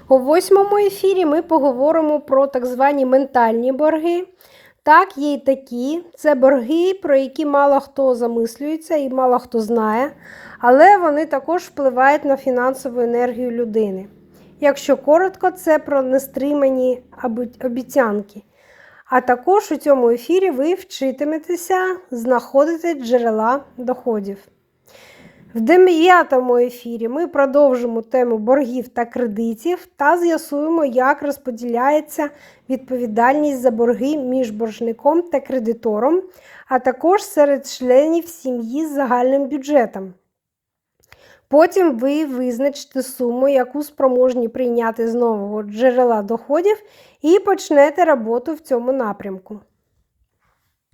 У 8-му ефірі ми поговоримо про так звані ментальні борги. Так, є й такі. Це борги, про які мало хто замислюється і мало хто знає, але вони також впливають на фінансову енергію людини. Якщо коротко, це про нестримані обіцянки. А також у цьому ефірі ви вчитиметеся знаходити джерела доходів. В 9-му ефірі ми продовжимо тему боргів та кредитів та з'ясуємо, як розподіляється відповідальність за борги між боржником та кредитором, а також серед членів сім'ї з загальним бюджетом. Потім ви визначите суму, яку спроможні прийняти з нового джерела доходів, і почнете роботу в цьому напрямку.